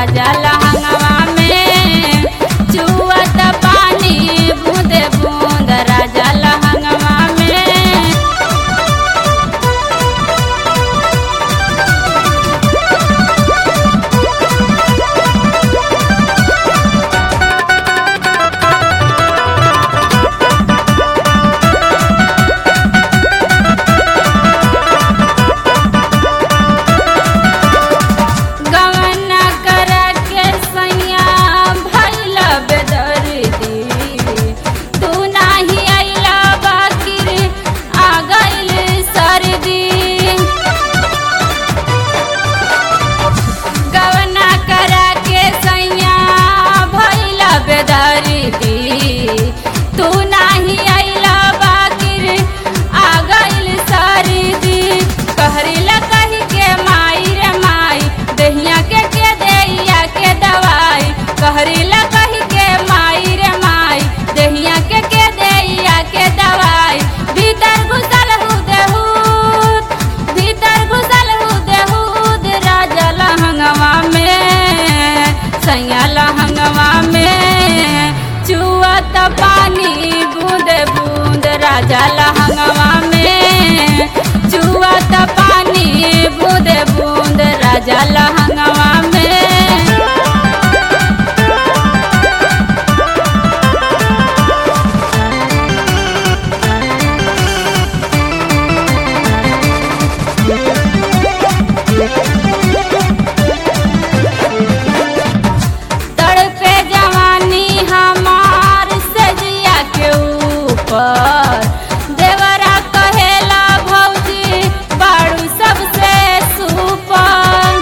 राजा लहंगवा में चुअत पानी बूंदे बूंद राजा लहंगवा में। तू नाही आइला बाकिर आ गइल सर्दी कहरीला कही के माई रे माई दहिया के दैया के दवाई कहरीला कही के माई रे माई दहिया के दैया के दवाई। भीतर घुसल हूँ देहूद भीतर घुसल हूँ देहूद राजा लहंगवा में सैया लहंगवा में चुअत पानी बूंदे बूंद राजा लहंगवा में चुअत पानी बूंदे बूंद राजा लहंगवा में। तड़पे जवानी हमार सजिया के ऊपर देवरा कहेला भौजी बाड़ू सबसे सुपर।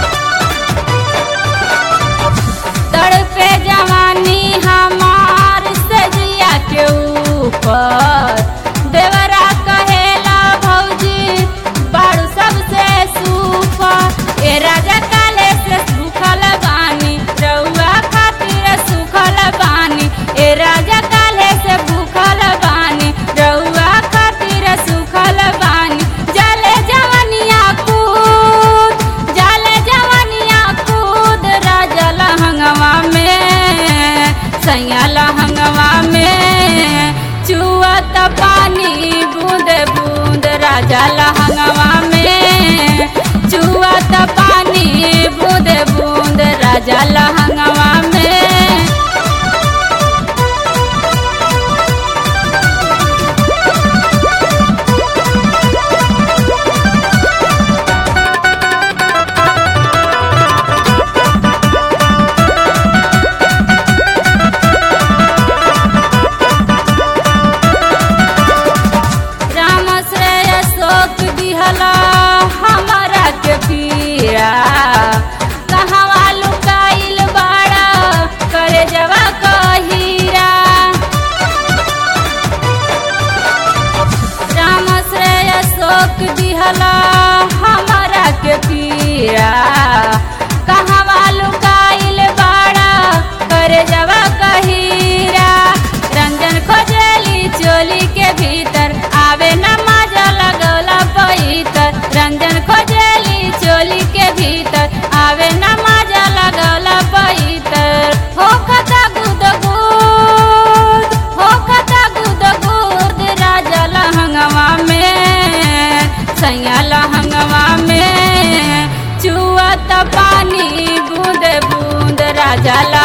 तड़पे जवानी हमार सजिया के ऊपर देवरा कहेला भौजी बाड़ू सबसे सुपर। ए राजा काले से सुखल बानी रउआ खातिर सुखल बानी ए राजा काले से भूखल बानी रउआ खातिर सुखल बानी। जाले जवनिया कूद राजा लहंगवा में सैया लहंगवा में चुअत पानी बूंदे बूंद राजा लहंगवा में चुअत पानी बूंदे बूंद राजा लहंगवा में। राम श्रेय शोक दिहला हमारा के पीरा कहवा लुकाइल बाड़ा करे जवा कहीरा। राम श्रेय शोक दिहला हमारा के पीरा कहवा लुकाइल बाड़ा करे जवा कहीरा। रंजन खोजली चोली के भीतर आवे न मजा लगौला पैतर रंजन खोजली चोली के भीतर आवे न मजा लगौला पैतर। हो खता गुद गुद राजा लहंगवा में सैया लहंगवा में चुअत पानी बूंदे बूंद राजा